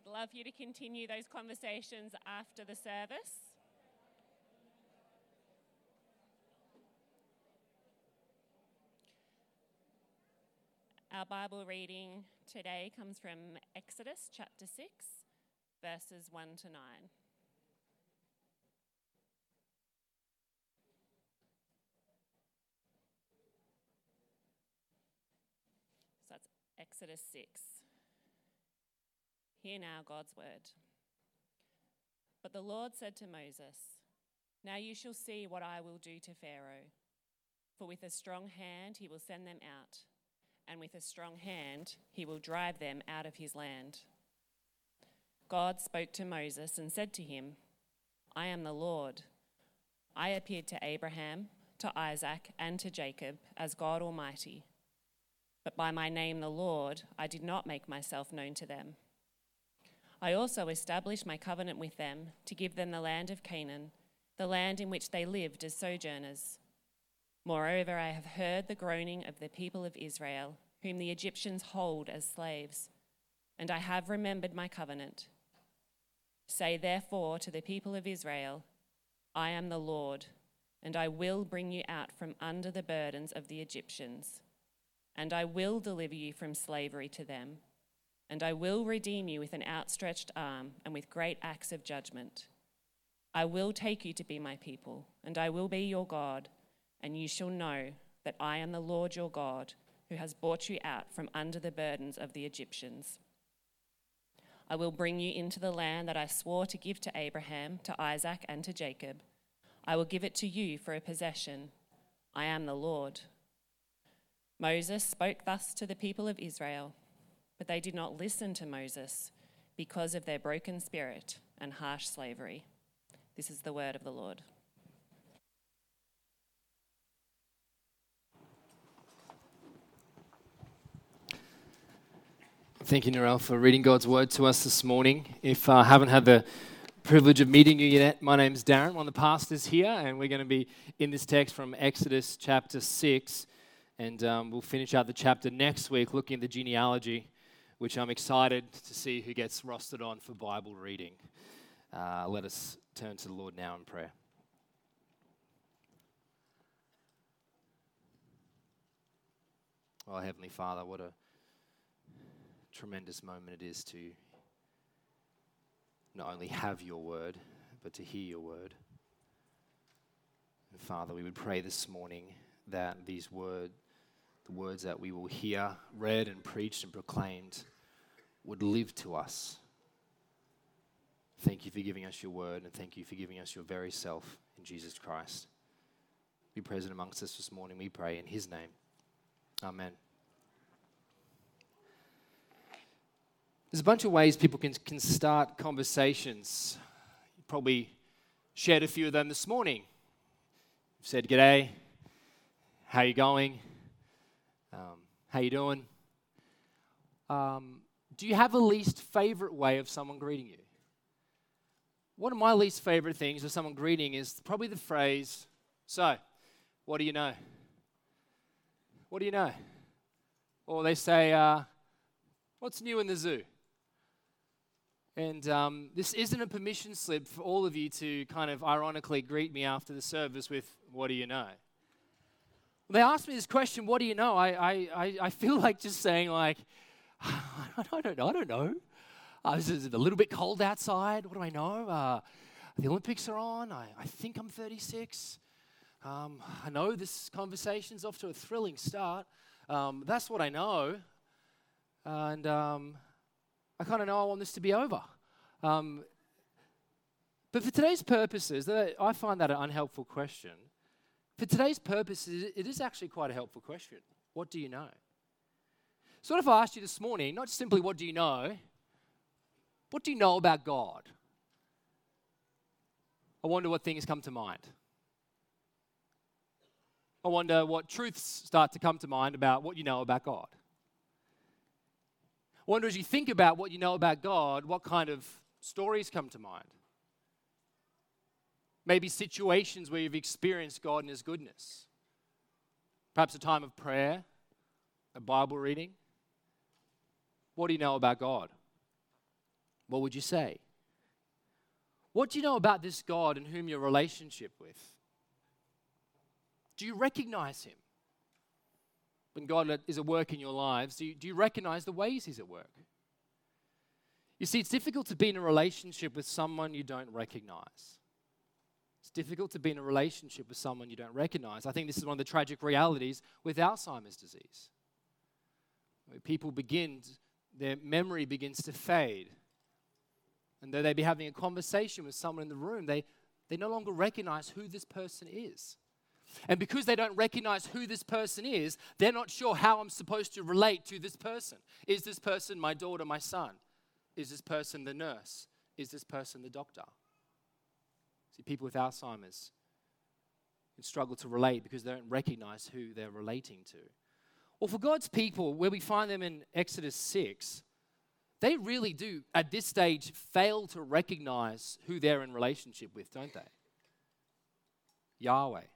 love you to continue those conversations after the service. Our Bible reading today comes from Exodus chapter 6, verses 1 to 9. So that's Exodus 6. Hear now God's word. But the Lord said to Moses, "Now you shall see what I will do to Pharaoh, for with a strong hand he will send them out, and with a strong hand he will drive them out of his land." God spoke to Moses and said to him, "I am the Lord. I appeared to Abraham, to Isaac, and to Jacob as God Almighty. But by my name, the Lord, I did not make myself known to them. I also established my covenant with them to give them the land of Canaan, the land in which they lived as sojourners. Moreover, I have heard the groaning of the people of Israel, whom the Egyptians hold as slaves, and I have remembered my covenant. Say therefore to the people of Israel, I am the Lord, and I will bring you out from under the burdens of the Egyptians, and I will deliver you from slavery to them, and I will redeem you with an outstretched arm and with great acts of judgment. I will take you to be my people, and I will be your God, and you shall know that I am the Lord your God, who has brought you out from under the burdens of the Egyptians. I will bring you into the land that I swore to give to Abraham, to Isaac, and to Jacob. I will give it to you for a possession. I am the Lord." Moses spoke thus to the people of Israel, but they did not listen to Moses because of their broken spirit and harsh slavery. This is the word of the Lord. Thank you, Narelle, for reading God's word to us this morning. If I haven't had the privilege of meeting you yet, my name's Darren, one of the pastors here, and we're going to be in this text from Exodus chapter 6, and we'll finish out the chapter next week looking at the genealogy, which I'm excited to see who gets rostered on for Bible reading. Let us turn to the Lord now in prayer. Oh, Heavenly Father, what a tremendous moment it is to not only have your word, but to hear your word. And Father, we would pray this morning that the words that we will hear read and preached and proclaimed would live to us. Thank you for giving us your word, and thank you for giving us your very self in Jesus Christ. Be present amongst us this morning, we pray in his name. Amen. There's a bunch of ways people can start conversations. You probably shared a few of them this morning. You've said, "G'day, how you going? How you doing?" Do you have a least favorite way of someone greeting you? One of my least favorite things of someone greeting is probably the phrase, "So, what do you know?" What do you know? Or they say, "What's new in the zoo?" And this isn't a permission slip for all of you to kind of ironically greet me after the service with, "What do you know?" When they ask me this question, "What do you know?" I feel like just saying like, I don't know. Is it a little bit cold outside? What do I know? The Olympics are on. I think I'm 36. I know this conversation's off to a thrilling start. That's what I know. And I kind of know I want this to be over. But for today's purposes, I find that an unhelpful question. For today's purposes, it is actually quite a helpful question. What do you know? So what if I asked you this morning, not simply what do you know about God? I wonder what things come to mind. I wonder what truths start to come to mind about what you know about God. I wonder as you think about what you know about God, what kind of stories come to mind? Maybe situations where you've experienced God and his goodness. Perhaps a time of prayer, a Bible reading. What do you know about God? what would you say? What do you know about this God in whom you're in relationship with? Do you recognize him? When God is at work in your lives, do you recognize the ways he's at work? You see, it's difficult to be in a relationship with someone you don't recognize. It's difficult to be in a relationship with someone you don't recognize. I think this is one of the tragic realities with Alzheimer's disease. Where people their memory begins to fade. And though they be having a conversation with someone in the room, they no longer recognize who this person is. And because they don't recognize who this person is, they're not sure how I'm supposed to relate to this person. Is this person my daughter, my son? Is this person the nurse? Is this person the doctor? See, people with Alzheimer's can struggle to relate because they don't recognize who they're relating to. Well, for God's people, where we find them in Exodus 6, they really do, at this stage, fail to recognize who they're in relationship with, don't they? Yahweh,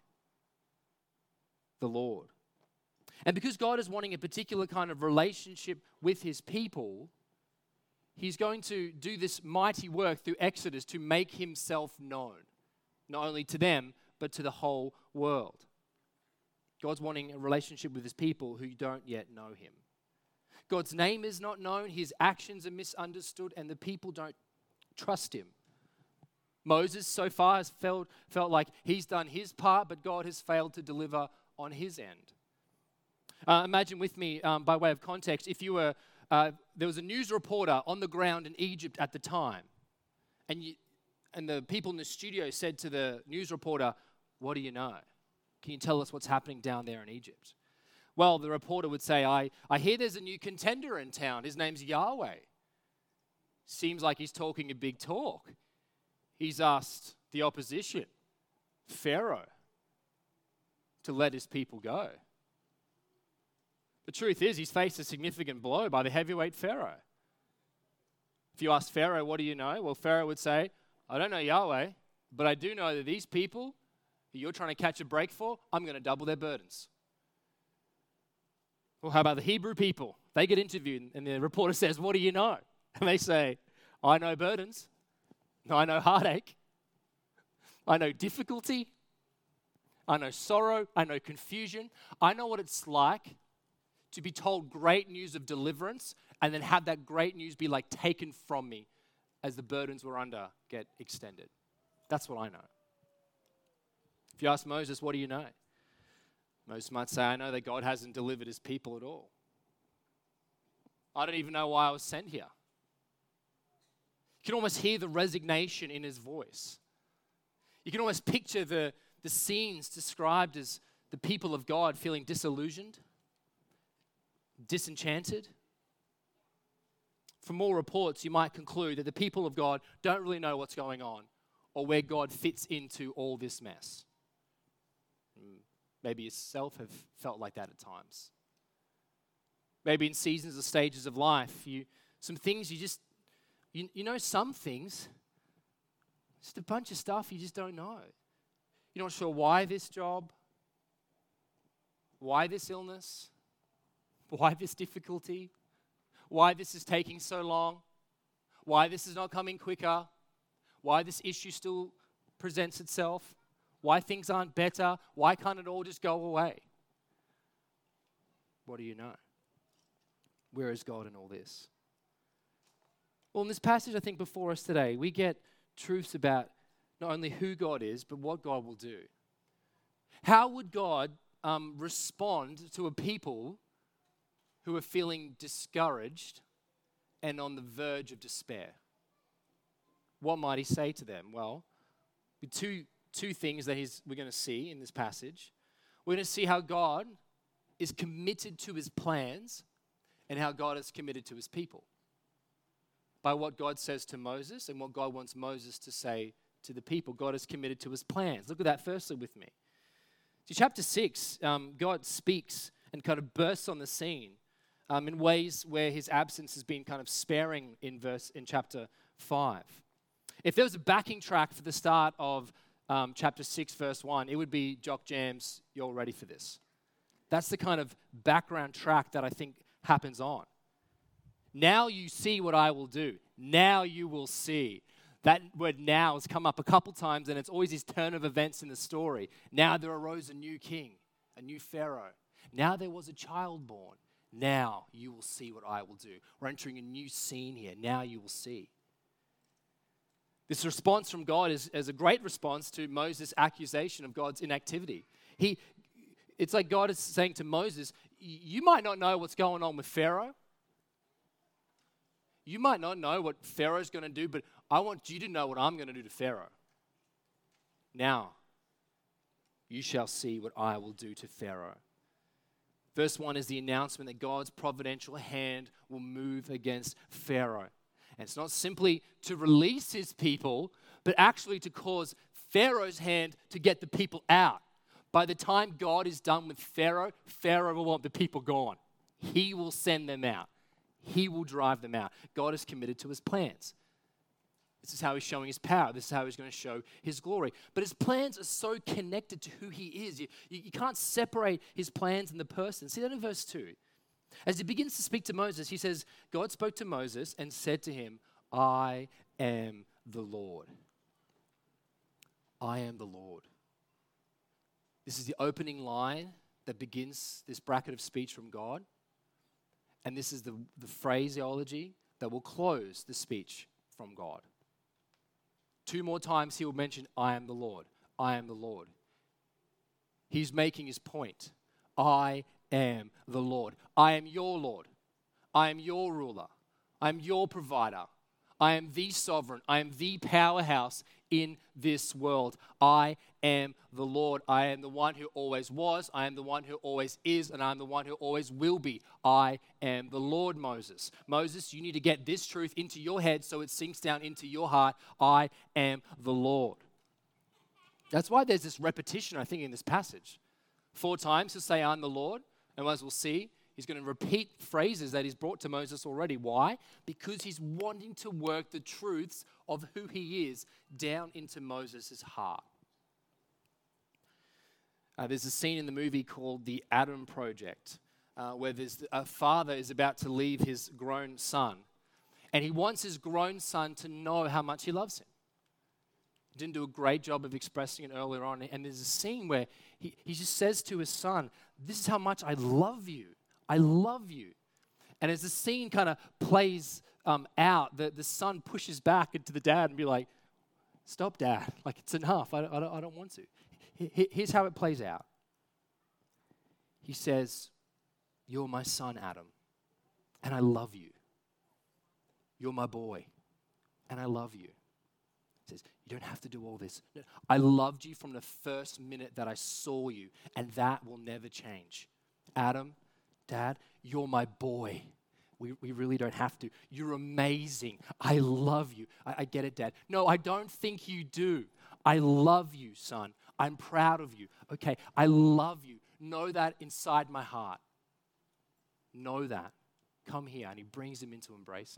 the Lord. And because God is wanting a particular kind of relationship with his people, he's going to do this mighty work through Exodus to make himself known, not only to them, but to the whole world. God's wanting a relationship with his people who don't yet know him. God's name is not known, his actions are misunderstood, and the people don't trust him. Moses so far has felt like he's done his part, but God has failed to deliver on his end. Imagine with me, by way of context, if you were there was a news reporter on the ground in Egypt at the time, and the people in the studio said to the news reporter, "What do you know? Can you tell us what's happening down there in Egypt?" Well, the reporter would say, I hear there's a new contender in town. His name's Yahweh. Seems like he's talking a big talk. He's asked the opposition, Pharaoh, to let his people go. The truth is, he's faced a significant blow by the heavyweight Pharaoh. If you ask Pharaoh, what do you know? Well, Pharaoh would say, I don't know Yahweh, but I do know that these people that you're trying to catch a break for, I'm going to double their burdens. Well, how about the Hebrew people? They get interviewed, and the reporter says, what do you know? And they say, I know burdens. I know heartache. I know difficulty. I know sorrow. I know confusion. I know what it's like to be told great news of deliverance and then have that great news be like taken from me as the burdens we're under get extended. That's what I know. If you ask Moses, what do you know? Moses might say, I know that God hasn't delivered his people at all. I don't even know why I was sent here. You can almost hear the resignation in his voice. You can almost picture the scenes described as the people of God feeling disillusioned, disenchanted. From more reports, you might conclude that the people of God don't really know what's going on or where God fits into all this mess. Maybe yourself have felt like that at times. Maybe in seasons or stages of life, some things you know some things, just a bunch of stuff you just don't know. You're not sure why this job, why this illness, why this difficulty, why this is taking so long, why this is not coming quicker, why this issue still presents itself, why things aren't better, why can't it all just go away? What do you know? Where is God in all this? Well, in this passage, I think, before us today, we get truths about not only who God is, but what God will do. How would God respond to a people who are feeling discouraged and on the verge of despair? What might he say to them? Well, two things that we're going to see in this passage. We're going to see how God is committed to his plans and how God is committed to his people. By what God says to Moses and what God wants Moses to say to the people. God is committed to his plans. Look at that firstly with me. See, chapter 6, God speaks and kind of bursts on the scene in ways where his absence has been kind of sparing in chapter 5. If there was a backing track for the start of chapter 6, verse 1, it would be Jock Jam's You're Ready for This. That's the kind of background track that I think happens on. Now you see what I will do. Now you will see. That word now has come up a couple times, and it's always this turn of events in the story. Now there arose a new king, a new Pharaoh. Now there was a child born. Now you will see what I will do. We're entering a new scene here. Now you will see. This response from God is a great response to Moses' accusation of God's inactivity. It's like God is saying to Moses, you might not know what's going on with Pharaoh. You might not know what Pharaoh's going to do, but I want you to know what I'm going to do to Pharaoh. Now, you shall see what I will do to Pharaoh. Verse 1 is the announcement that God's providential hand will move against Pharaoh. And it's not simply to release his people, but actually to cause Pharaoh's hand to get the people out. By the time God is done with Pharaoh, Pharaoh will want the people gone. He will send them out. He will drive them out. God is committed to his plans. This is how he's showing his power. This is how he's going to show his glory. But his plans are so connected to who he is. You can't separate his plans and the person. See that in verse 2. As he begins to speak to Moses, he says, God spoke to Moses and said to him, I am the Lord. I am the Lord. This is the opening line that begins this bracket of speech from God. And this is the phraseology that will close the speech from God. 2 more times he will mention, I am the Lord. I am the Lord. He's making his point. I am the Lord. I am your Lord. I am your ruler. I am your provider. I am the sovereign. I am the powerhouse in this world. I am the Lord. I am the one who always was. I am the one who always is. And I am the one who always will be. I am the Lord, Moses. Moses, you need to get this truth into your head so it sinks down into your heart. I am the Lord. That's why there's this repetition, I think, in this passage. 4 times he'll say, I'm the Lord. And as we'll see, he's going to repeat phrases that he's brought to Moses already. Why? Because he's wanting to work the truths of who he is down into Moses' heart. There's a scene in the movie called The Adam Project, where there's a father is about to leave his grown son. And he wants his grown son to know how much he loves him. He didn't do a great job of expressing it earlier on. And there's a scene where he just says to his son, this is how much I love you. I love you. And as the scene kind of plays out, the son pushes back into the dad and be like, stop, Dad. Like, it's enough. I don't want to. Here's how it plays out. He says, you're my son, Adam, and I love you. You're my boy, and I love you. He says, you don't have to do all this. No, I loved you from the first minute that I saw you, and that will never change. Adam, Dad, you're my boy. We really don't have to. You're amazing. I love you. I get it, Dad. No, I don't think you do. I love you, son. I'm proud of you. Okay, I love you. Know that inside my heart. Know that. Come here. And he brings him in to embrace him.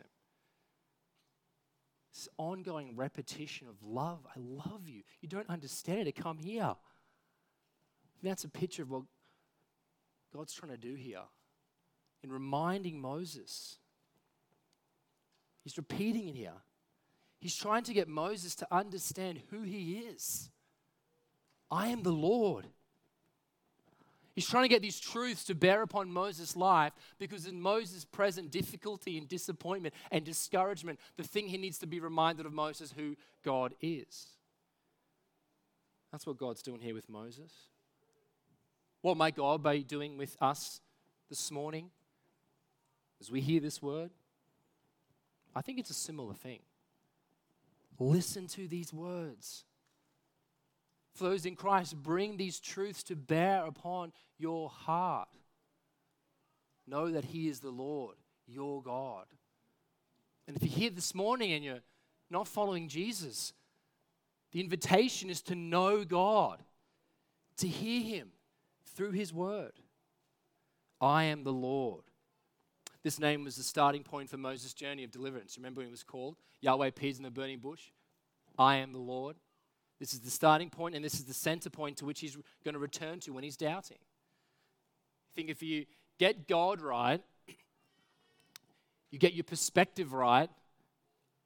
This ongoing repetition of love. I love you. You don't understand it. Come here. And that's a picture of what God's trying to do here. In reminding Moses. He's repeating it here. He's trying to get Moses to understand who he is. I am the Lord. He's trying to get these truths to bear upon Moses' life because in Moses' present difficulty and disappointment and discouragement, the thing he needs to be reminded of Moses who God is. That's what God's doing here with Moses. What might God be doing with us this morning as we hear this word? I think it's a similar thing. Listen to these words. For those in Christ, bring these truths to bear upon your heart. Know that he is the Lord, your God. And if you're here this morning and you're not following Jesus, the invitation is to know God, to hear him through his word. I am the Lord. This name was the starting point for Moses' journey of deliverance. Remember when it was called? Yahweh appears in the burning bush. I am the Lord. This is the starting point, and this is the center point to which he's going to return to when he's doubting. I think if you get God right, you get your perspective right,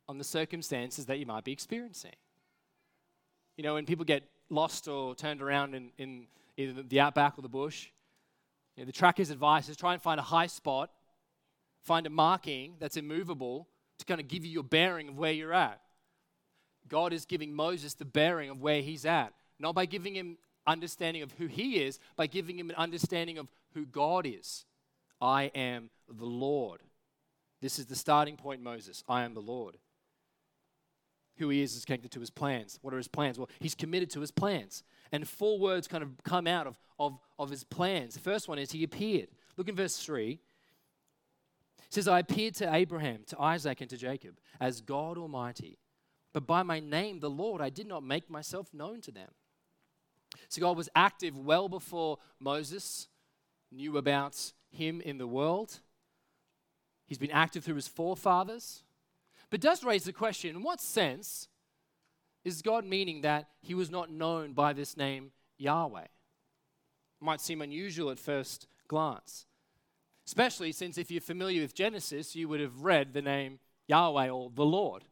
on the circumstances that you might be experiencing. You know, when people get lost or turned around in either the outback or the bush, you know, the tracker's advice is try and find a high spot, find a marking that's immovable to kind of give you your bearing of where you're at. God is giving Moses the bearing of where he's at, not by giving him understanding of who he is, by giving him an understanding of who God is. I am the Lord. This is the starting point, Moses. I am the Lord. Who he is connected to his plans. What are his plans? Well, he's committed to his plans. And 4 words kind of come out of his plans. The first one is he appeared. Look in verse 3. It says, I appeared to Abraham, to Isaac, and to Jacob as God Almighty. But by my name, the Lord, I did not make myself known to them. So God was active well before Moses knew about him in the world. He's been active through his forefathers. But it does raise the question, in what sense is God meaning that he was not known by this name Yahweh? It might seem unusual at first glance. Especially since if you're familiar with Genesis, you would have read the name Yahweh or the Lord.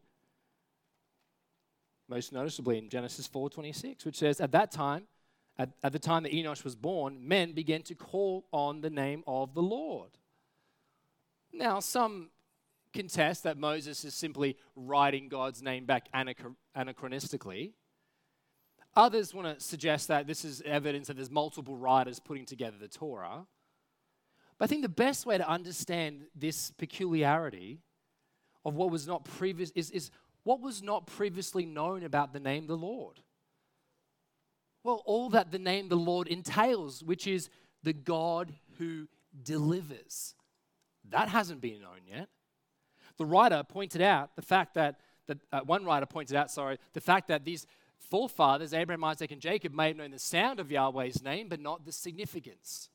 Most noticeably in Genesis 4:26, which says, at that time, at the time that Enosh was born, men began to call on the name of the Lord. Now, some contest that Moses is simply writing God's name back anachronistically. Others want to suggest that this is evidence that there's multiple writers putting together the Torah. But I think the best way to understand this peculiarity of what was not previous is what was not previously known about the name the Lord. Well, all that the name the Lord entails, which is the God who delivers. That hasn't been known yet. The writer pointed out the fact that one writer pointed out, the fact that these forefathers, Abraham, Isaac, and Jacob, may have known the sound of Yahweh's name, but not the significance.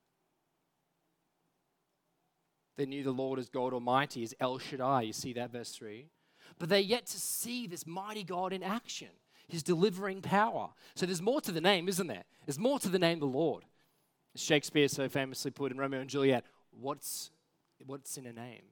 They knew the Lord as God Almighty, as El Shaddai. You see that, verse 3. But they're yet to see this mighty God in action, his delivering power. So there's more to the name, isn't there? There's more to the name the Lord. As Shakespeare so famously put in Romeo and Juliet, what's in a name?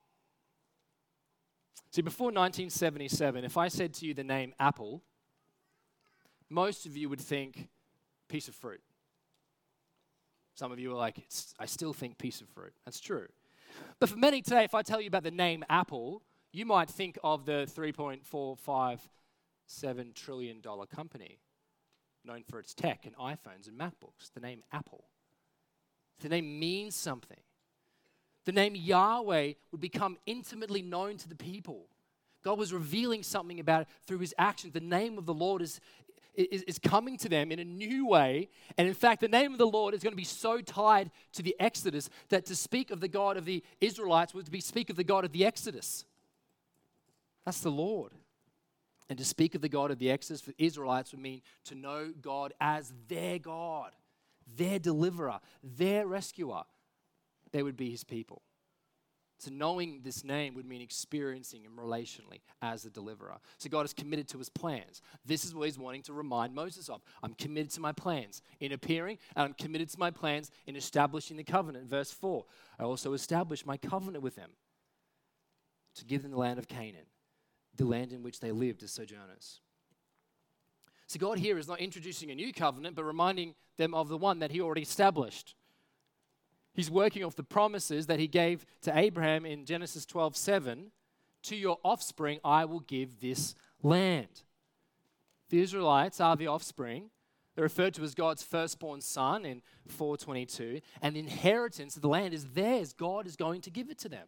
See, before 1977, if I said to you the name apple, most of you would think piece of fruit. Some of you are like, I still think piece of fruit. That's true. But for many today, if I tell you about the name Apple, you might think of the $3.457 trillion company known for its tech and iPhones and MacBooks, the name Apple. The name means something. The name Yahweh would become intimately known to the people. God was revealing something about it through his actions. The name of the Lord is coming to them in a new way. And in fact, the name of the Lord is going to be so tied to the Exodus that to speak of the God of the Israelites was to speak of the God of the Exodus. That's the Lord. And to speak of the God of the Exodus for Israelites would mean to know God as their God, their deliverer, their rescuer. They would be his people. So knowing this name would mean experiencing him relationally as the deliverer. So God is committed to his plans. This is what he's wanting to remind Moses of. I'm committed to my plans in appearing, and I'm committed to my plans in establishing the covenant. Verse 4, I also established my covenant with them to give them the land of Canaan, the land in which they lived as sojourners. So God here is not introducing a new covenant, but reminding them of the one that he already established. He's working off the promises that he gave to Abraham in Genesis 12:7. To your offspring I will give this land. The Israelites are the offspring. They're referred to as God's firstborn son in 4:22. And the inheritance of the land is theirs. God is going to give it to them.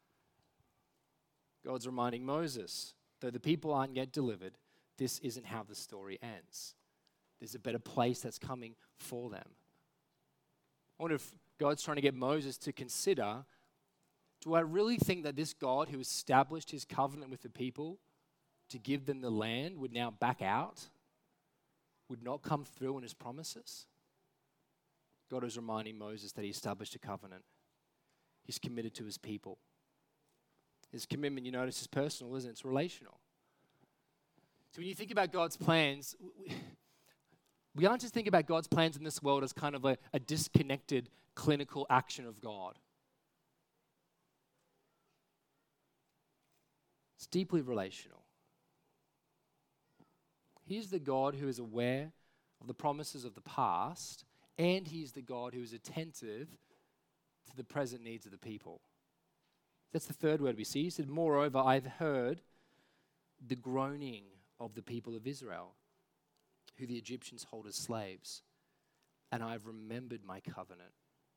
God's reminding Moses, though the people aren't yet delivered, this isn't how the story ends. There's a better place that's coming for them. I wonder if God's trying to get Moses to consider, do I really think that this God who established his covenant with the people to give them the land would now back out? Would not come through in his promises? God is reminding Moses that he established a covenant. He's committed to his people. His commitment, you notice, is personal, isn't it? It's relational. So when you think about God's plans, we aren't just thinking about God's plans in this world as kind of a disconnected clinical action of God. deeply relational. He's the God who is aware of the promises of the past, and he's the God who is attentive to the present needs of the people. That's the third word we see. He said, moreover, I've heard the groaning of the people of Israel, who the Egyptians hold as slaves, and I've remembered my covenant.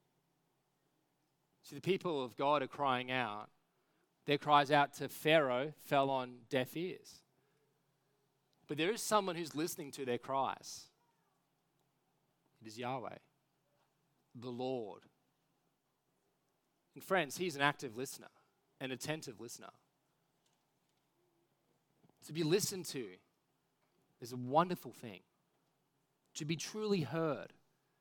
See, the people of God are crying out. Their cries out to Pharaoh fell on deaf ears. But there is someone who's listening to their cries. It is Yahweh, the Lord. And friends, he's an active listener, an attentive listener. To be listened to is a wonderful thing. To be truly heard.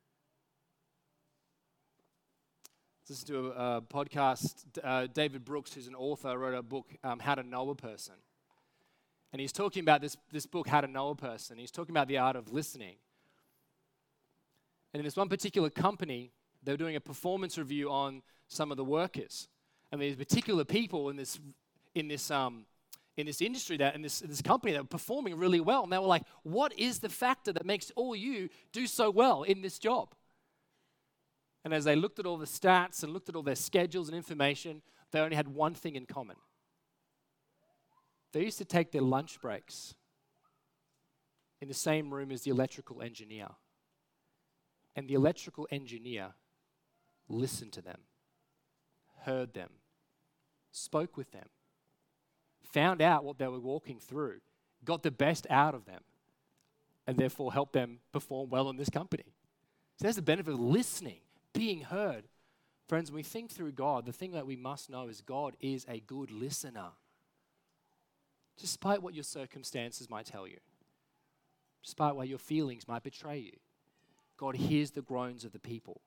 Listen to a podcast. David Brooks, who's an author, wrote a book, How to Know a Person. And he's talking about this book, How to Know a Person. He's talking about the art of listening. And in this one particular company, they were doing a performance review on some of the workers. And these particular people in this industry, this company, that were performing really well. And they were like, what is the factor that makes all you do so well in this job? And as they looked at all the stats and looked at all their schedules and information, they only had one thing in common. They used to take their lunch breaks in the same room as the electrical engineer. And the electrical engineer listened to them, heard them, spoke with them, found out what they were walking through, got the best out of them, and therefore helped them perform well in this company. So there's the benefit of listening, being heard. Friends, when we think through God, the thing that we must know is God is a good listener. Despite what your circumstances might tell you, despite what your feelings might betray you, God hears the groans of the people.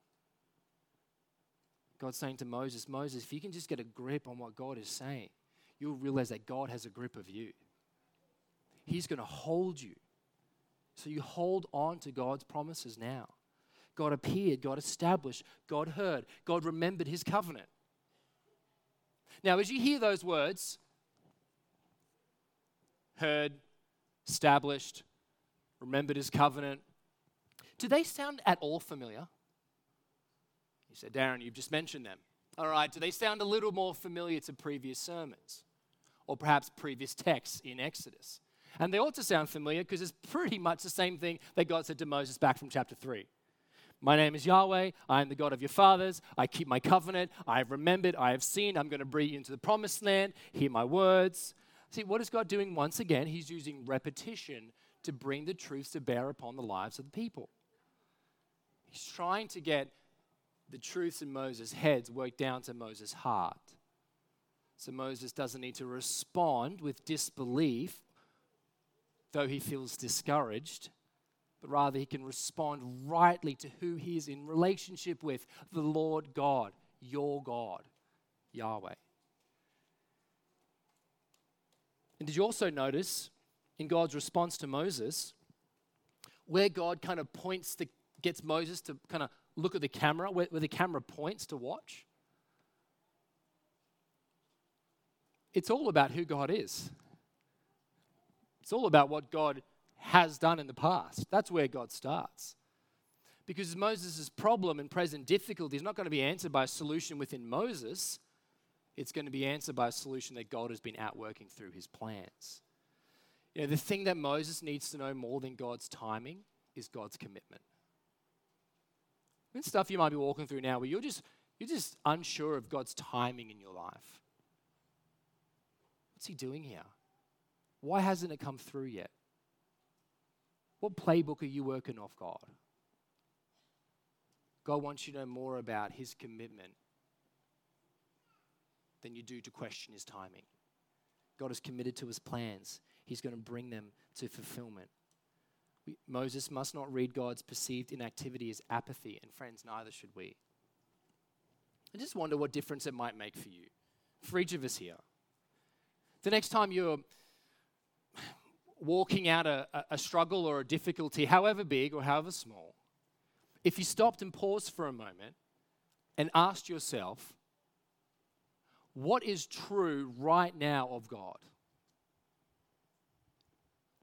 God's saying to Moses, Moses, if you can just get a grip on what God is saying, you'll realize that God has a grip of you. He's going to hold you. So you hold on to God's promises now. God appeared, God established, God heard, God remembered his covenant. Now, as you hear those words, heard, established, remembered his covenant, do they sound at all familiar? You said, Darren, you've just mentioned them. All right, do they sound a little more familiar to previous sermons? Or perhaps previous texts in Exodus? And they ought to sound familiar because it's pretty much the same thing that God said to Moses back from chapter 3. My name is Yahweh, I am the God of your fathers, I keep my covenant, I have remembered, I have seen, I'm going to bring you into the promised land, hear my words. See, what is God doing once again? He's using repetition to bring the truth to bear upon the lives of the people. He's trying to get the truths in Moses' heads worked down to Moses' heart. So Moses doesn't need to respond with disbelief, though he feels discouraged, but rather he can respond rightly to who he is in relationship with, the Lord God, your God, Yahweh. And did you also notice in God's response to Moses, where God kind of gets Moses to kind of look at the camera, where the camera points to watch? It's all about who God is. It's all about what God has done in the past. That's where God starts. Because Moses' problem and present difficulty is not going to be answered by a solution within Moses. It's going to be answered by a solution that God has been outworking through his plans. You know, the thing that Moses needs to know more than God's timing is God's commitment. And stuff you might be walking through now where you're just unsure of God's timing in your life. What's he doing here? Why hasn't it come through yet? What playbook are you working off, God? God wants you to know more about his commitment than you do to question his timing. God is committed to his plans. He's going to bring them to fulfillment. Moses must not read God's perceived inactivity as apathy, and friends, neither should we. I just wonder what difference it might make for you, for each of us here. The next time you're walking out a struggle or a difficulty, however big or however small, if you stopped and paused for a moment and asked yourself, what is true right now of God?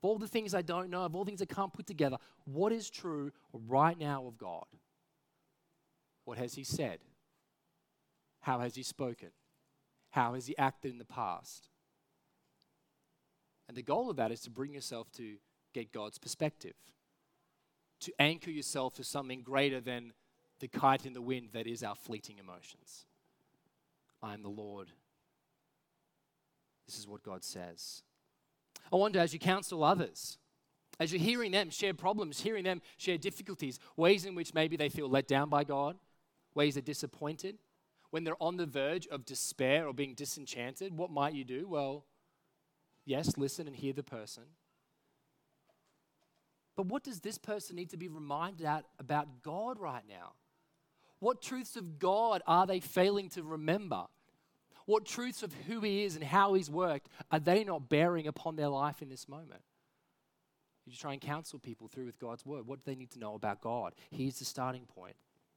of all the things I don't know, of all the things I can't put together, what is true right now of God? What has he said? How has he spoken? How has he acted in the past? And the goal of that is to bring yourself to get God's perspective, to anchor yourself to something greater than the kite in the wind that is our fleeting emotions. I am the Lord. This is what God says. I wonder, as you counsel others, as you're hearing them share problems, hearing them share difficulties, ways in which maybe they feel let down by God, ways they're disappointed, when they're on the verge of despair or being disenchanted, what might you do? Well, yes, listen and hear the person. But what does this person need to be reminded about God right now? What truths of God are they failing to remember? What truths of who he is and how he's worked are they not bearing upon their life in this moment? You try and counsel people through with God's word. What do they need to know about God? Here's the starting point.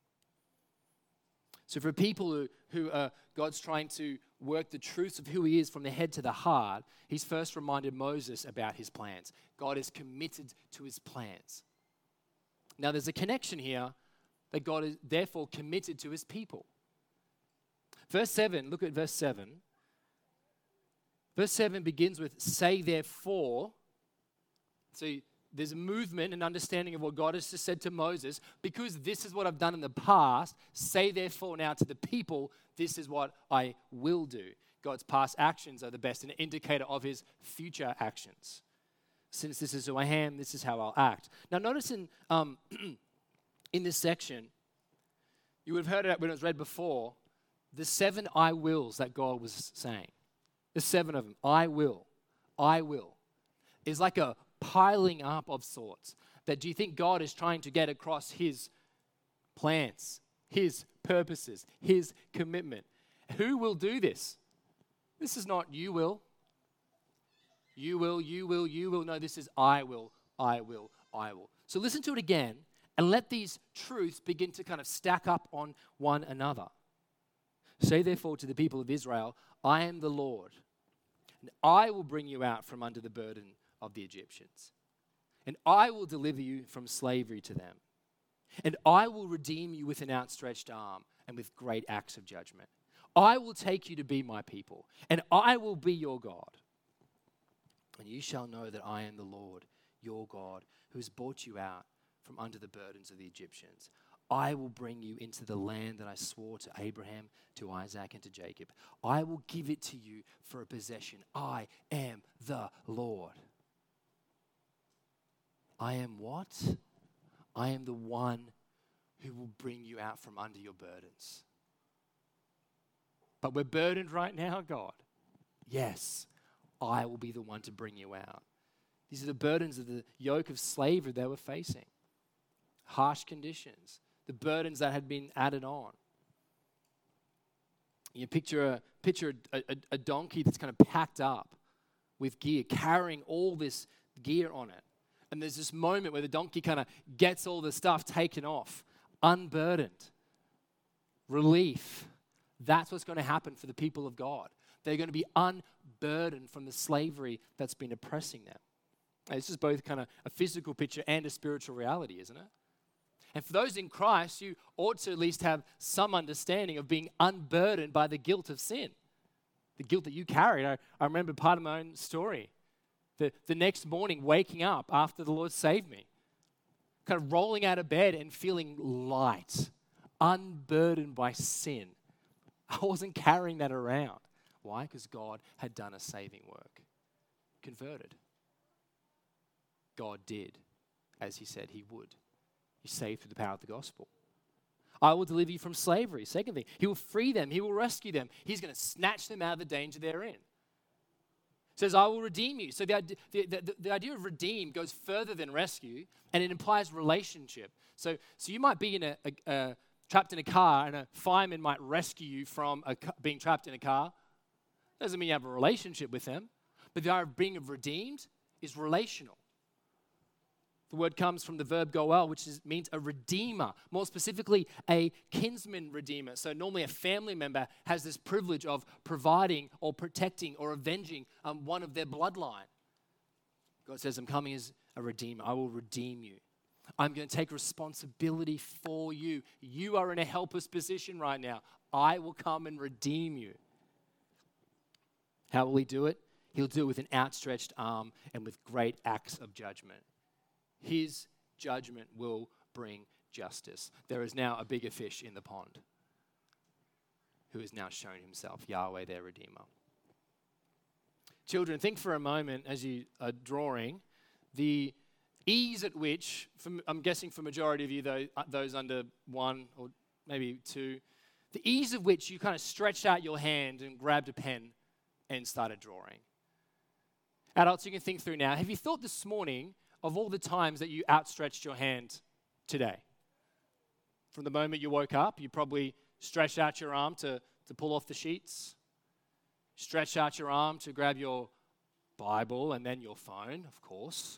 So for people who God's trying to work the truths of who he is from the head to the heart, he's first reminded Moses about his plans. God is committed to his plans. Now there's a connection here that God is therefore committed to his people. Verse 7, look at verse 7. Verse 7 begins with, say therefore. So there's a movement and understanding of what God has just said to Moses. Because this is what I've done in the past, say therefore now to the people, this is what I will do. God's past actions are the best an indicator of his future actions. Since this is who I am, this is how I'll act. Now notice in this section, you would have heard it when it was read before, the 7 I wills that God was saying. The 7 of them. I will. Is like a piling up of sorts. That do you think God is trying to get across his plans, his purposes, his commitment? Who will do this? This is not you will. You will. No, this is I will. So listen to it again and let these truths begin to kind of stack up on one another. Say therefore to the people of Israel, I am the Lord, and I will bring you out from under the burden of the Egyptians, and I will deliver you from slavery to them, and I will redeem you with an outstretched arm and with great acts of judgment. I will take you to be my people, and I will be your God. And you shall know that I am the Lord, your God, who has brought you out from under the burdens of the Egyptians. I will bring you into the land that I swore to Abraham, to Isaac, and to Jacob. I will give it to you for a possession. I am the Lord. I am what? I am the one who will bring you out from under your burdens. But we're burdened right now, God. Yes, I will be the one to bring you out. These are the burdens of the yoke of slavery they were facing. Harsh conditions. The burdens that had been added on. You picture a donkey that's kind of packed up with gear, carrying all this gear on it. And there's this moment where the donkey kind of gets all the stuff taken off, unburdened, relief. That's what's going to happen for the people of God. They're going to be unburdened from the slavery that's been oppressing them. And this is both kind of a physical picture and a spiritual reality, isn't it? And for those in Christ, you ought to at least have some understanding of being unburdened by the guilt of sin. The guilt that you carried. I remember part of my own story. The next morning, waking up after the Lord saved me. Kind of rolling out of bed and feeling light. Unburdened by sin. I wasn't carrying that around. Why? Because God had done a saving work. Converted. God did, as he said he would. He saved through the power of the gospel. I will deliver you from slavery. Secondly, he will free them. He will rescue them. He's going to snatch them out of the danger they're in. It says, I will redeem you. So the idea of redeem goes further than rescue, and it implies relationship. So you might be in trapped in a car, and a fireman might rescue you from being trapped in a car. Doesn't mean you have a relationship with them. But the idea of being redeemed is relational. The word comes from the verb goel, which means a redeemer, more specifically a kinsman redeemer. So normally a family member has this privilege of providing or protecting or avenging one of their bloodline. God says, I'm coming as a redeemer. I will redeem you. I'm going to take responsibility for you. You are in a helpless position right now. I will come and redeem you. How will he do it? He'll do it with an outstretched arm and with great acts of judgment. His judgment will bring justice. There is now a bigger fish in the pond who has now shown himself, Yahweh, their Redeemer. Children, think for a moment as you are drawing the ease at which, I'm guessing for majority of you, those under 1 or maybe 2, the ease of which you kind of stretched out your hand and grabbed a pen and started drawing. Adults, you can think through now. Have you thought this morning of all the times that you outstretched your hand today? From the moment you woke up, you probably stretched out your arm to pull off the sheets. Stretch out your arm to grab your Bible and then your phone, of course.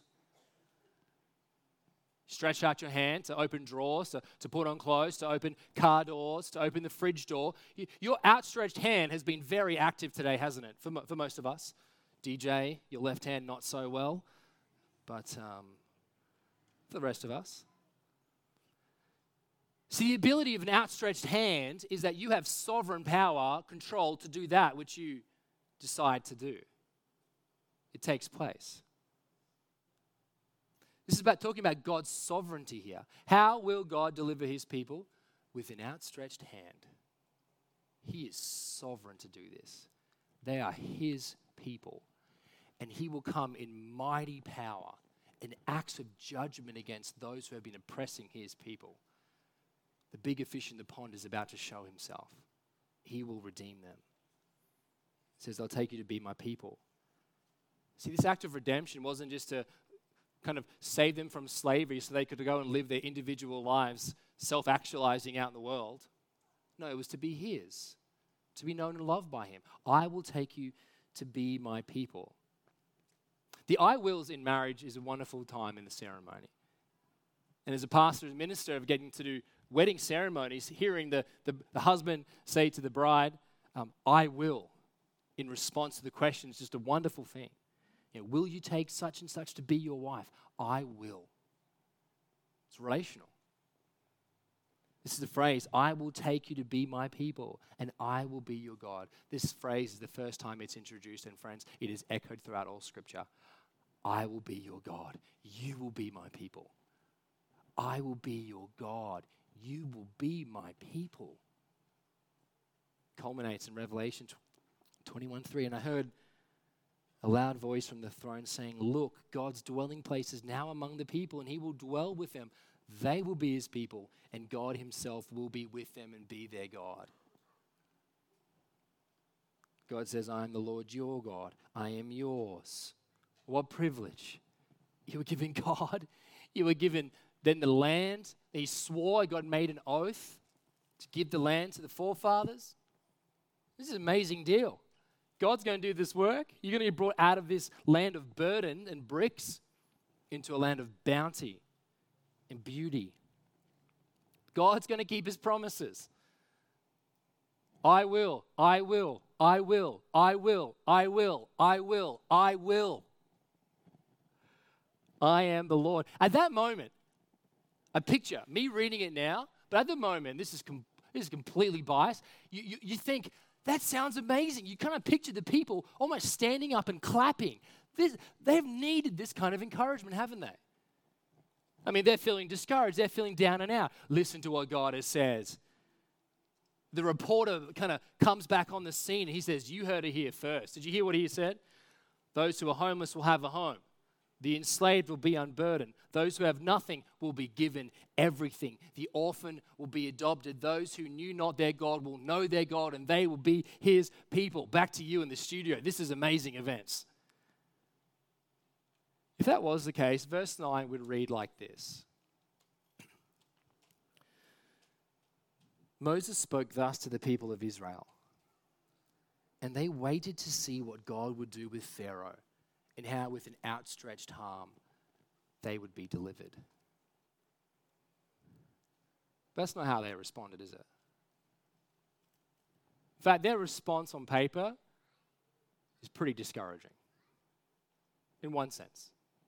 Stretch out your hand to open drawers, to put on clothes, to open car doors, to open the fridge door. Your outstretched hand has been very active today, hasn't it, for most of us? DJ, your left hand not so well, but for the rest of us. See, the ability of an outstretched hand is that you have sovereign power, control to do that which you decide to do. It takes place. This is about talking about God's sovereignty here. How will God deliver his people? With an outstretched hand. He is sovereign to do this. They are his people. And he will come in mighty power and acts of judgment against those who have been oppressing his people. The bigger fish in the pond is about to show himself. He will redeem them. It says, I'll take you to be my people. See, this act of redemption wasn't just to kind of save them from slavery so they could go and live their individual lives, self-actualizing out in the world. No, it was to be his, to be known and loved by him. I will take you to be my people. The I wills in marriage is a wonderful time in the ceremony. And as a pastor and minister of getting to do wedding ceremonies, hearing the husband say to the bride, I will, in response to the question, is just a wonderful thing. You know, will you take such and such to be your wife? I will. It's relational. This is the phrase, I will take you to be my people, and I will be your God. This phrase is the first time it's introduced, and friends, it is echoed throughout all Scripture. I will be your God. You will be my people. I will be your God. You will be my people. Culminates in Revelation 21:3, and I heard a loud voice from the throne saying, look, God's dwelling place is now among the people, and he will dwell with them. They will be his people, and God himself will be with them and be their God. God says, I am the Lord your God. I am yours. What privilege. You were given God. You were given then the land. He swore, God made an oath to give the land to the forefathers. This is an amazing deal. God's going to do this work. You're going to be brought out of this land of burden and bricks into a land of bounty and beauty. God's going to keep his promises. I will, I will, I will, I will, I will, I will, I will. I am the Lord. At that moment, I picture me reading it now, but at the moment, this is completely biased. You think, that sounds amazing. You kind of picture the people almost standing up and clapping. They've needed this kind of encouragement, haven't they? I mean, they're feeling discouraged. They're feeling down and out. Listen to what God has says. The reporter kind of comes back on the scene and he says, you heard it here first. Did you hear what he said? Those who are homeless will have a home. The enslaved will be unburdened. Those who have nothing will be given everything. The orphan will be adopted. Those who knew not their God will know their God, and they will be his people. Back to you in the studio. This is amazing events. If that was the case, verse 9 would read like this. Moses spoke thus to the people of Israel, and they waited to see what God would do with Pharaoh, and how with an outstretched arm they would be delivered. That's not how they responded, is it? In fact, their response on paper is pretty discouraging, in one sense.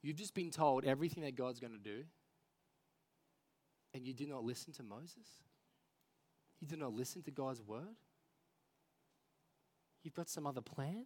You've just been told everything that God's going to do, and you did not listen to Moses? You did not listen to God's word? You've got some other plan?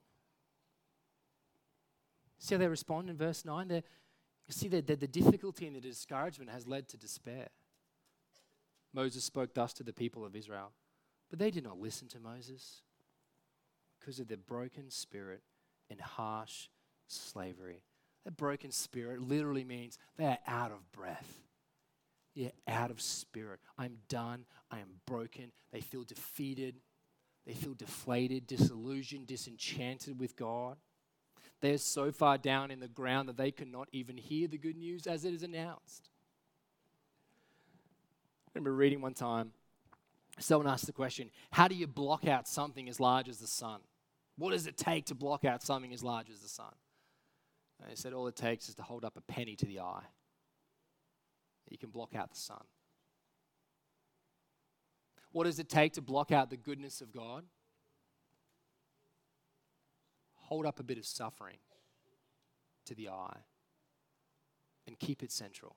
See how they respond in verse 9? You see that the difficulty and the discouragement has led to despair. Moses spoke thus to the people of Israel, but they did not listen to Moses because of their broken spirit and harsh slavery. That broken spirit literally means they are out of breath. They're out of spirit. I'm done. I am broken. They feel defeated. They feel deflated, disillusioned, disenchanted with God. They are so far down in the ground that they cannot even hear the good news as it is announced. I remember reading one time, someone asked the question, how do you block out something as large as the sun? What does it take to block out something as large as the sun? And they said all it takes is to hold up a penny to the eye. You can block out the sun. What does it take to block out the goodness of God? Hold up a bit of suffering to the eye and keep it central.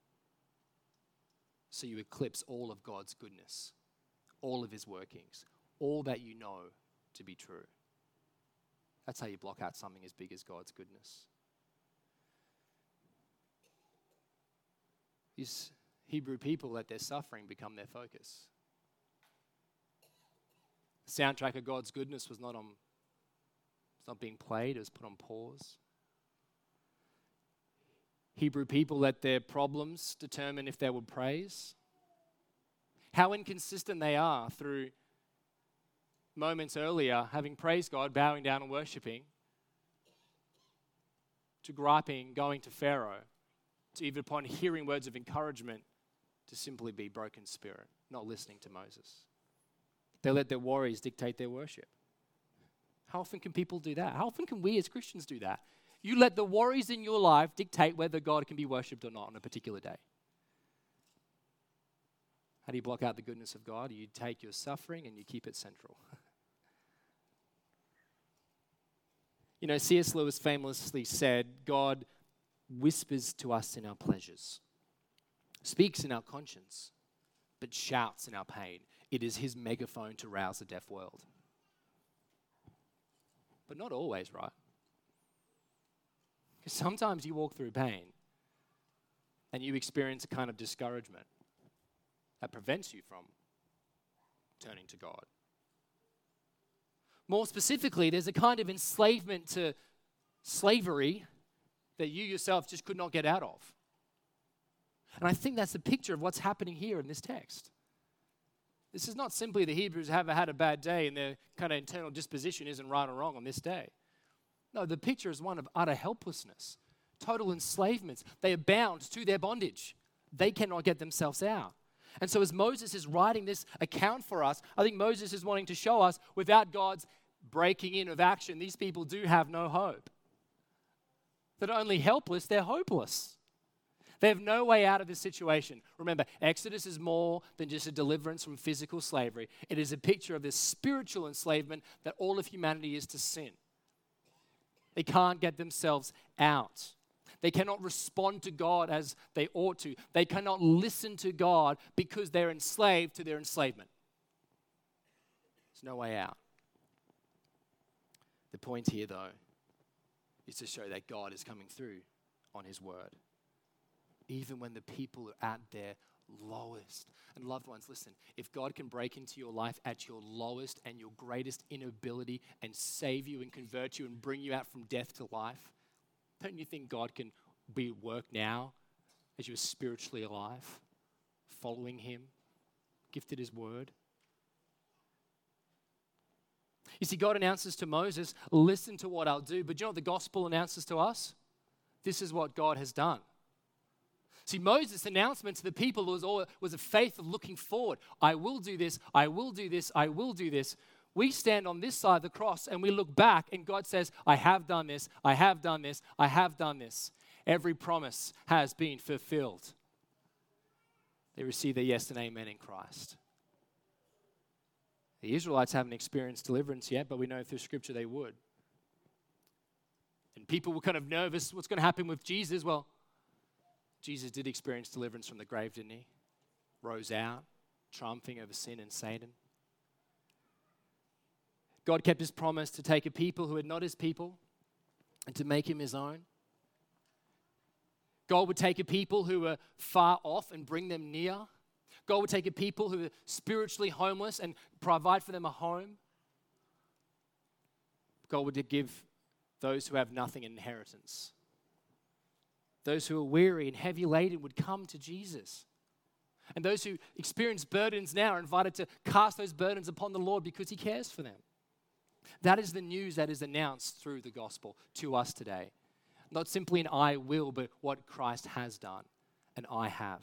So you eclipse all of God's goodness, all of his workings, all that you know to be true. That's how you block out something as big as God's goodness. These Hebrew people let their suffering become their focus. The soundtrack of God's goodness was not being played, it was put on pause. Hebrew people let their problems determine if they would praise. How inconsistent they are through moments earlier, having praised God, bowing down and worshipping, to griping, going to Pharaoh, to even upon hearing words of encouragement, to simply be broken spirit, not listening to Moses. They let their worries dictate their worship. How often can people do that? How often can we as Christians do that? You let the worries in your life dictate whether God can be worshipped or not on a particular day. How do you block out the goodness of God? You take your suffering and you keep it central. You know, C.S. Lewis famously said, God whispers to us in our pleasures, speaks in our conscience, but shouts in our pain. It is his megaphone to rouse a deaf world. But not always, right? Because sometimes you walk through pain and you experience a kind of discouragement that prevents you from turning to God. More specifically, there's a kind of enslavement to slavery that you yourself just could not get out of. And I think that's the picture of what's happening here in this text. This is not simply the Hebrews have had a bad day and their kind of internal disposition isn't right or wrong on this day. No, the picture is one of utter helplessness, total enslavement. They are bound to their bondage. They cannot get themselves out. And so as Moses is writing this account for us, I think Moses is wanting to show us without God's breaking in of action, these people do have no hope. They're not only helpless, they're hopeless. They have no way out of this situation. Remember, Exodus is more than just a deliverance from physical slavery. It is a picture of this spiritual enslavement that all of humanity is to sin. They can't get themselves out. They cannot respond to God as they ought to. They cannot listen to God because they're enslaved to their enslavement. There's no way out. The point here, though, is to show that God is coming through on his word. Even when the people are at their lowest. And loved ones, listen, if God can break into your life at your lowest and your greatest inability and save you and convert you and bring you out from death to life, don't you think God can be at work now as you're spiritually alive, following him, gifted his word? You see, God announces to Moses, listen to what I'll do. But you know what the gospel announces to us? This is what God has done. See, Moses' announcement to the people was a faith of looking forward. I will do this, I will do this, I will do this. We stand on this side of the cross and we look back and God says, I have done this, I have done this, I have done this. Every promise has been fulfilled. They receive their yes and amen in Christ. The Israelites haven't experienced deliverance yet, but we know through Scripture they would. And people were kind of nervous. What's going to happen with Jesus? Well, Jesus did experience deliverance from the grave, didn't he? Rose out, triumphing over sin and Satan. God kept his promise to take a people who are not his people and to make him his own. God would take a people who are far off and bring them near. God would take a people who are spiritually homeless and provide for them a home. God would give those who have nothing an inheritance. Those who are weary and heavy laden would come to Jesus. And those who experience burdens now are invited to cast those burdens upon the Lord because he cares for them. That is the news that is announced through the gospel to us today. Not simply an I will, but what Christ has done, and I have.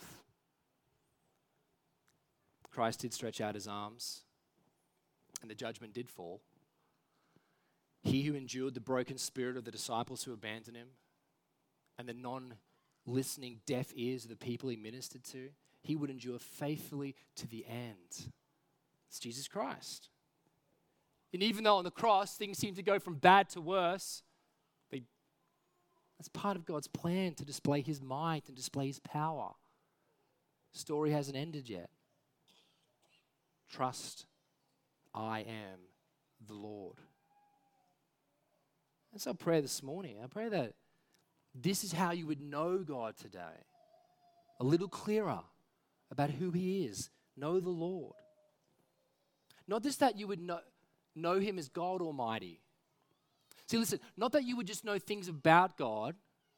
Christ did stretch out his arms, and the judgment did fall. He who endured the broken spirit of the disciples who abandoned him, and the non-listening deaf ears of the people he ministered to, he would endure faithfully to the end. It's Jesus Christ. And even though on the cross things seem to go from bad to worse, that's part of God's plan to display his might and display his power. The story hasn't ended yet. Trust, I am the Lord. That's our prayer this morning. I pray that this is how you would know God today. A little clearer about who he is. Know the Lord. Not just that you would know him as God Almighty. See, listen, not that you would just know things about God,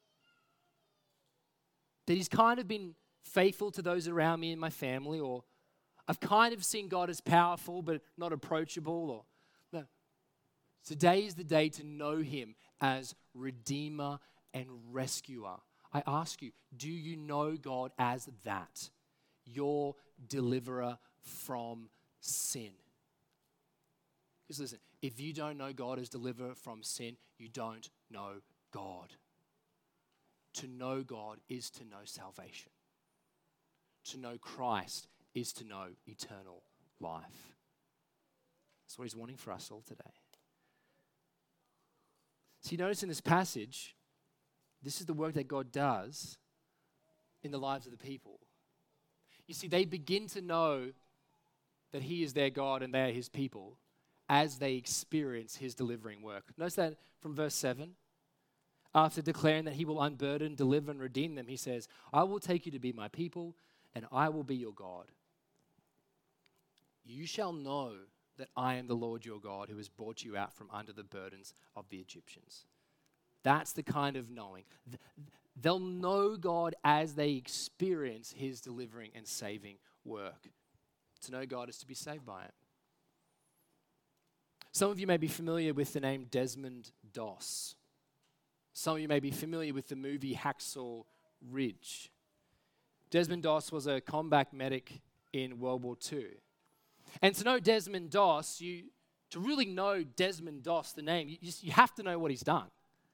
that he's kind of been faithful to those around me in my family, or I've kind of seen God as powerful but not approachable. Or no. Today is the day to know him as Redeemer and Rescuer. I ask you, do you know God as that? Your deliverer from sin. Because listen, if you don't know God as deliverer from sin, you don't know God. To know God is to know salvation. To know Christ is to know eternal life. That's what he's wanting for us all today. So you notice in this passage, this is the work that God does in the lives of the people. You see, they begin to know that he is their God and they are his people as they experience his delivering work. Notice that from verse 7. After declaring that he will unburden, deliver, and redeem them, he says, I will take you to be my people, and I will be your God. You shall know that I am the Lord your God who has brought you out from under the burdens of the Egyptians. That's the kind of knowing. They'll know God as they experience his delivering and saving work. To know God is to be saved by him. Some of you may be familiar with the name Desmond Doss. Some of you may be familiar with the movie Hacksaw Ridge. Desmond Doss was a combat medic in World War II. And to know Desmond Doss, to really know Desmond Doss, the name, you have to know what he's done.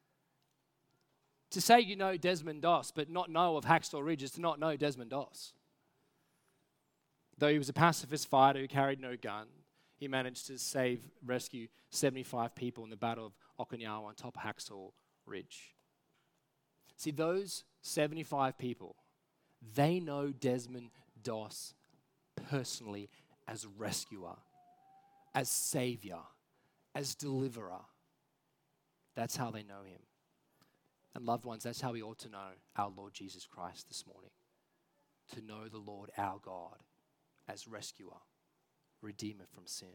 To say you know Desmond Doss but not know of Hacksaw Ridge is to not know Desmond Doss. Though he was a pacifist fighter who carried no gun, he managed to rescue 75 people in the Battle of Okinawa on top of Hacksaw Ridge. See, those 75 people, they know Desmond Doss personally as rescuer, as savior, as deliverer. That's how they know him. And loved ones, that's how we ought to know our Lord Jesus Christ this morning. To know the Lord our God as rescuer, redeemer from sin.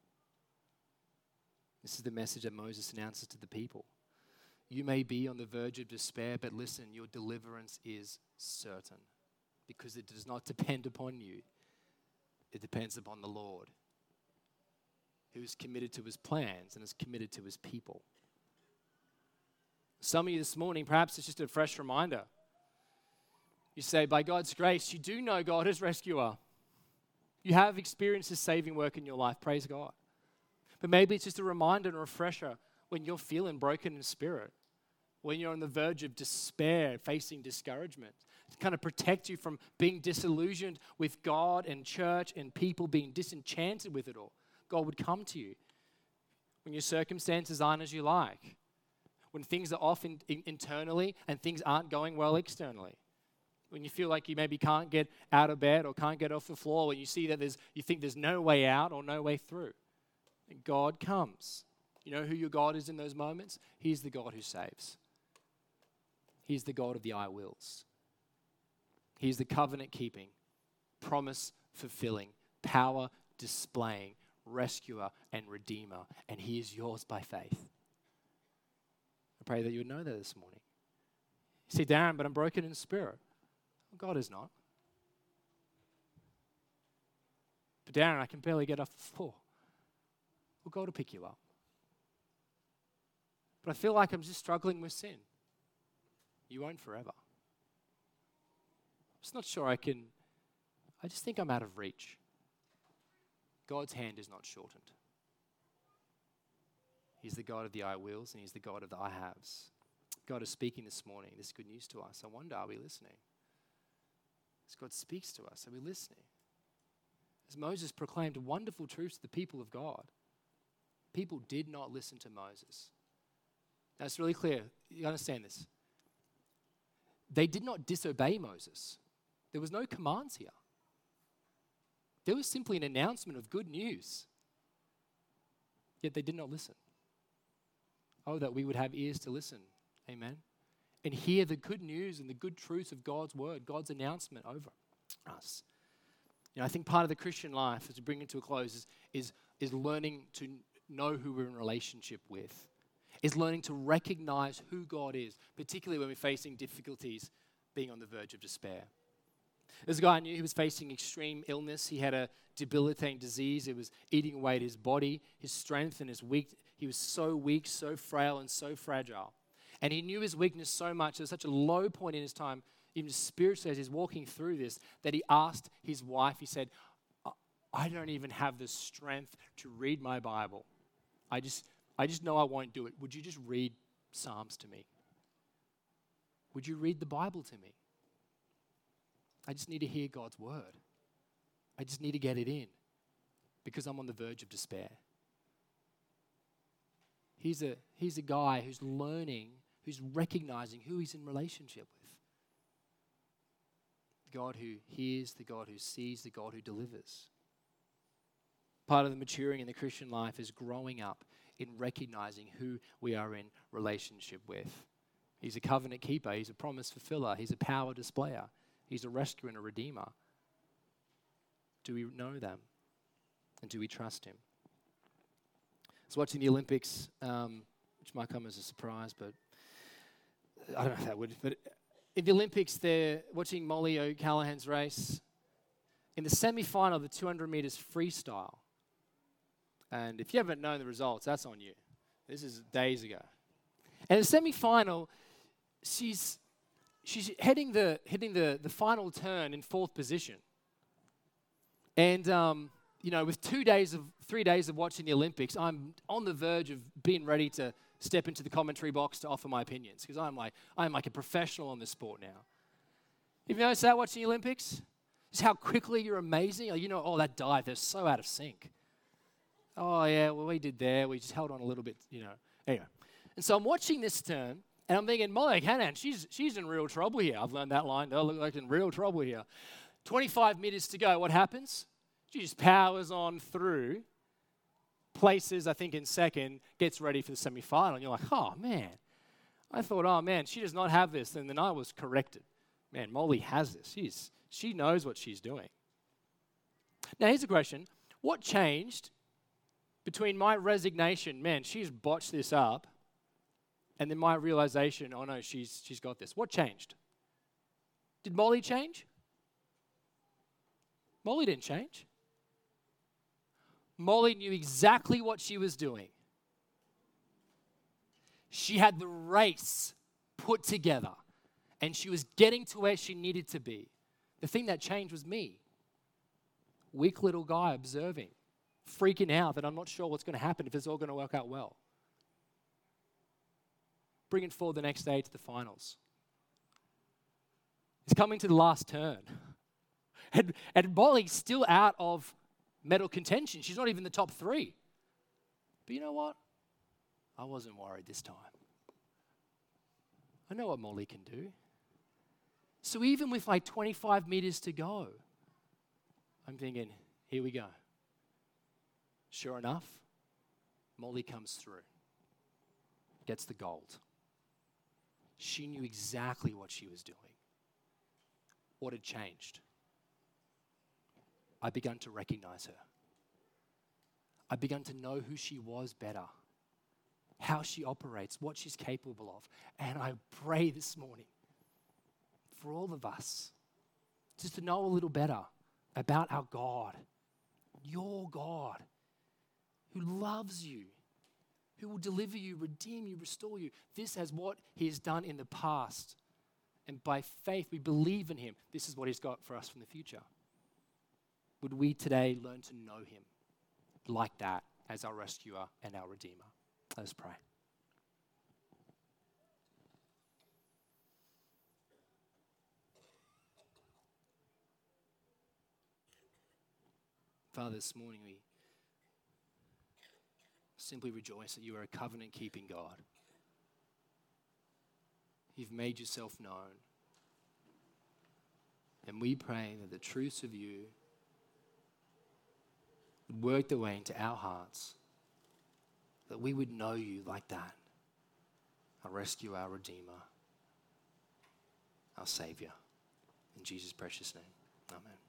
This is the message that Moses announces to the people. You may be on the verge of despair, but listen, your deliverance is certain because it does not depend upon you. It depends upon the Lord, who is committed to his plans and is committed to his people. Some of you this morning, perhaps it's just a fresh reminder. You say, by God's grace, you do know God as rescuer. You have experienced his saving work in your life. Praise God. But maybe it's just a reminder and a refresher when you're feeling broken in spirit, when you're on the verge of despair, facing discouragement, to kind of protect you from being disillusioned with God and church and people, being disenchanted with it all. God would come to you when your circumstances aren't as you like, when things are off internally and things aren't going well externally. When you feel like you maybe can't get out of bed or can't get off the floor, when you see that you think there's no way out or no way through. And God comes. You know who your God is in those moments? He's the God who saves. He's the God of the I wills. He's the covenant keeping, promise fulfilling, power displaying, rescuer and redeemer. And he is yours by faith. I pray that you would know that this morning. You say, Darren, but I'm broken in spirit. Well, God is not. But Darren, I can barely get off the floor. Well, God will pick you up. But I feel like I'm just struggling with sin. You won't forever. I'm just not sure I just think I'm out of reach. God's hand is not shortened. He's the God of the I wills and he's the God of the I haves. God is speaking this morning. This is good news to us. I wonder, are we listening? As God speaks to us, are we listening? As Moses proclaimed wonderful truths to the people of God, people did not listen to Moses. Now it's really clear. You understand this. They did not disobey Moses. There was no commands here. There was simply an announcement of good news. Yet they did not listen. Oh, that we would have ears to listen. Amen. And hear the good news and the good truths of God's word, God's announcement over us. You know, I think part of the Christian life, as we bring it to a close, is learning to know who we're in relationship with. Is learning to recognize who God is, particularly when we're facing difficulties, being on the verge of despair. There's a guy I knew who was facing extreme illness. He had a debilitating disease. It was eating away at his body, his strength, and his weak. He was so weak, so frail, and so fragile. And he knew his weakness so much. There was such a low point in his time, even spiritually, as he's walking through this, that he asked his wife, he said, I don't even have the strength to read my Bible. I just know I won't do it. Would you just read Psalms to me? Would you read the Bible to me? I just need to hear God's word. I just need to get it in because I'm on the verge of despair. He's a guy who's learning, who's recognizing who he's in relationship with. The God who hears, the God who sees, the God who delivers. Part of the maturing in the Christian life is growing up in recognizing who we are in relationship with. He's a covenant keeper. He's a promise fulfiller. He's a power displayer. He's a rescuer and a redeemer. Do we know them? And do we trust him? I was watching the Olympics, which might come as a surprise, but I don't know if that would. But in the Olympics, they're watching Molly O'Callaghan's race. In the semi-final of the 200 meters freestyle, and if you haven't known the results, that's on you. This is days ago. And in the semi-final, she's hitting the final turn in fourth position. And with 3 days of watching the Olympics, I'm on the verge of being ready to step into the commentary box to offer my opinions because I'm like a professional on this sport now. Have you noticed that watching the Olympics? Just how quickly you're amazing. That dive, they're so out of sync. Oh yeah, well we did there. We just held on a little bit, Anyway, and so I'm watching this turn. And I'm thinking, Molly O'Callaghan, she's in real trouble here. I've learned that line. They'll look like in real trouble here. 25 meters to go. What happens? She just powers on through, places, I think, in second, gets ready for the semi-final. And you're like, oh, man. I thought, oh, man, she does not have this. And then I was corrected. Man, Molly has this. She knows what she's doing. Now, here's a question. What changed between my resignation, man, she's botched this up, and then my realization, oh no, she's got this. What changed? Did Molly change? Molly didn't change. Molly knew exactly what she was doing. She had the race put together, and she was getting to where she needed to be. The thing that changed was me. Weak little guy observing, freaking out that I'm not sure what's going to happen, if it's all going to work out well. Bringing forward the next day to the finals. It's coming to the last turn. And Molly's still out of medal contention. She's not even the top 3. But you know what? I wasn't worried this time. I know what Molly can do. So even with like 25 meters to go, I'm thinking, here we go. Sure enough, Molly comes through, gets the gold. She knew exactly what she was doing. What had changed? I began to recognize her. I began to know who she was better, how she operates, what she's capable of. And I pray this morning for all of us just to know a little better about our God, your God, who loves you, who will deliver you, redeem you, restore you. This is what he has done in the past. And by faith, we believe in him. This is what he's got for us from the future. Would we today learn to know him like that as our rescuer and our redeemer? Let us pray. Father, this morning we simply rejoice that you are a covenant-keeping God. You've made yourself known. And we pray that the truths of you would work their way into our hearts, that we would know you like that, our rescuer, our redeemer, our Savior. In Jesus' precious name, amen.